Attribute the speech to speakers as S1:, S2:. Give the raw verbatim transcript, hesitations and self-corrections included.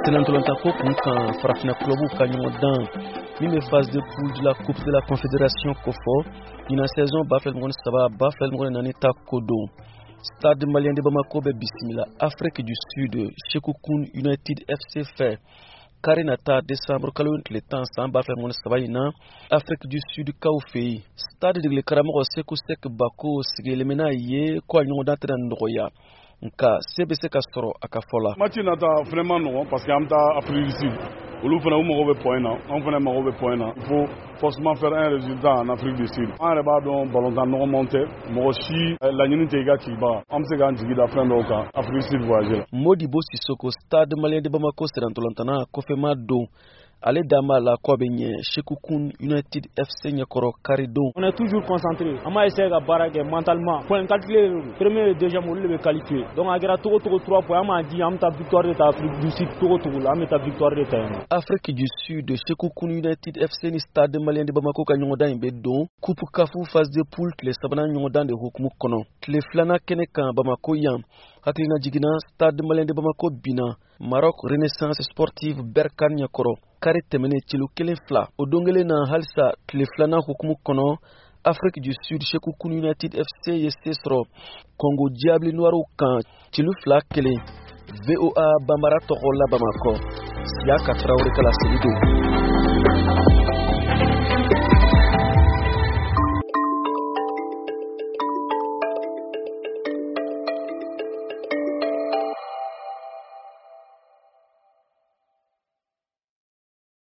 S1: Sénantolanta ko kun kan farafina club ka ɲɔgɔn dan min bɛ phase de poule de la coupe de la confédération ko fɔ ɲina saison ba fila ɲɔgɔn saba ba fila ɲɔgɔn naani ta ko don. Stade malien de Bamako bɛ bisimila Afrique du Sud Sékou Koune United F C fɛ kari nata décembre kalo tile tan san ba fila ɲɔgɔn saba in na Afrique du Sud kaw fɛ yen. Stade degeli karamɔgɔ Sékou Seck Bako sigilenmina ye ko a ɲɔgɔn dan tɛna nɔgɔya nka se bɛ se ka sɔrɔ a ka fɔ la.
S2: Match nata vraiment nɔgɔ parce que an bɛ taa Afrique du Sud olu fana u mago bɛ point na an fana mago bɛ point na il faut forcément faire un résultat en Afrique du Sud. An yɛrɛ b'a dɔn ballontan nɔgɔman tɛ mɔgɔ si laɲini tɛ i ka ciba an bɛ se k'an jigi da fɛn dɔw kan Afrique du Sud voyager la.
S1: Modibo Sissoko Stade malien de Bamako Sénantolantana kɔfɛma don ale dama la ko bɛ ɲɛ Sékou Koune United F C ɲɛkɔrɔ kari don.
S3: On est toujours concentré. On va essayer ka baara kɛ mentalement. Point calculé premier et deuxième olu de bɛ qualifier. Donc a kɛra togo togo trois points an m'a di an bɛ taa victoire de ta Afrique du Sud togo togo la an bɛ taa victoire de ta yen.
S1: Afrique du Sud Sékou Koune United F C ni Stade malien de Bamako ka ɲɔgɔn dan in bɛ don coupe kafu phase de poule tile sabanan ɲɔgɔn dan de hukumu kɔnɔ. Tile filanan kɛnɛ kan Bamako yan hakilina jiginna Stade malien de Bamako bina Maroc Renaissance Sportive Berkane ɲɛkɔrɔ kari tɛmɛnen cilo kelen fila o don kelen na halisa tile filanan hukumu kɔnɔ Afrique du Sud Sékou Koune United F C ye se sɔrɔ Congo Diable Noirs kan cilo fila kelen V O A Bambara tɔgɔ la Bamakɔ Siaka Traoré kala Selido.